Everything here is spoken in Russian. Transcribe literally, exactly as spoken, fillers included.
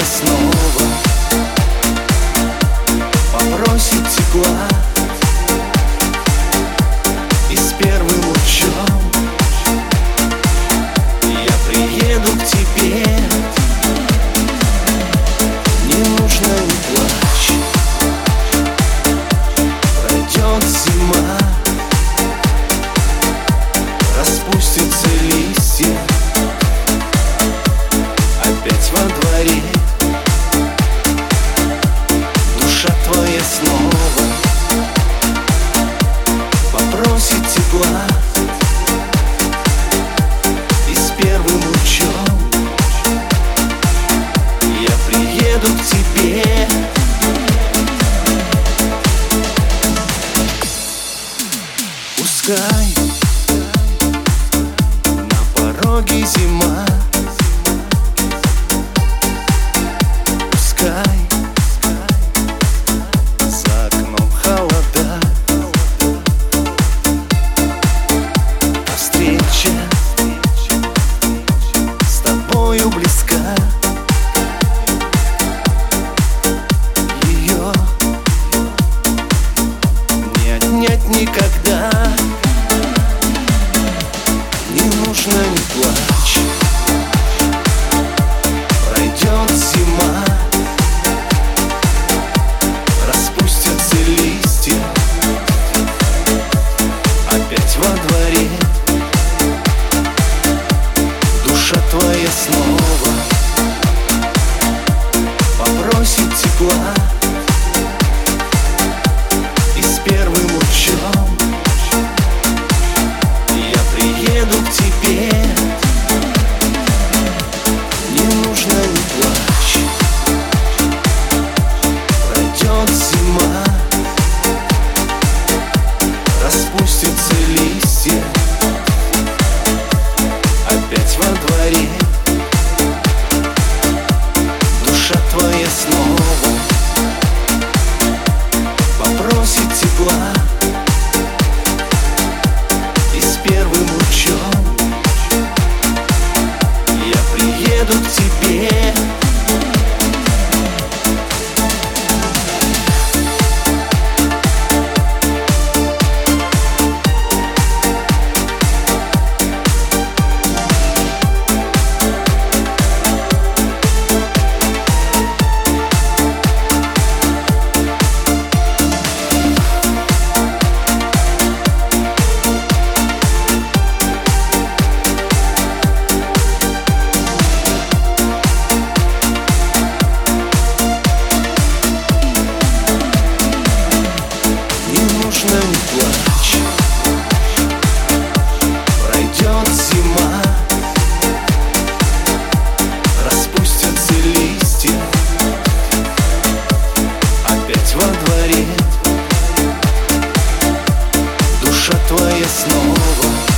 твоя снова попросит тепла, и с первым лучом я приеду к тебе. Не нужно, не плачь, пройдет зима, распустятся листья опять во дворе. Душа твоя снова попросит тепла, и с первым лучом я приеду к тебе. Пускай на пороге зима, пускай за окном холода, а встреча с тобою близка. Ее не отнять никогда. Не нужно, не плачь, пройдет зима, распустятся листья опять во дворе. Душа твоя снова попросит тепла, и с первым лучом я приеду к тебе. Не нужно, не плачь, пройдет зима, распустятся листья опять во дворе. Душа твоя снова попросит тепла, и с первым лучом я приеду к тебе. Не плачь, пройдет зима, распустятся листья опять во дворе. Душа твоя снова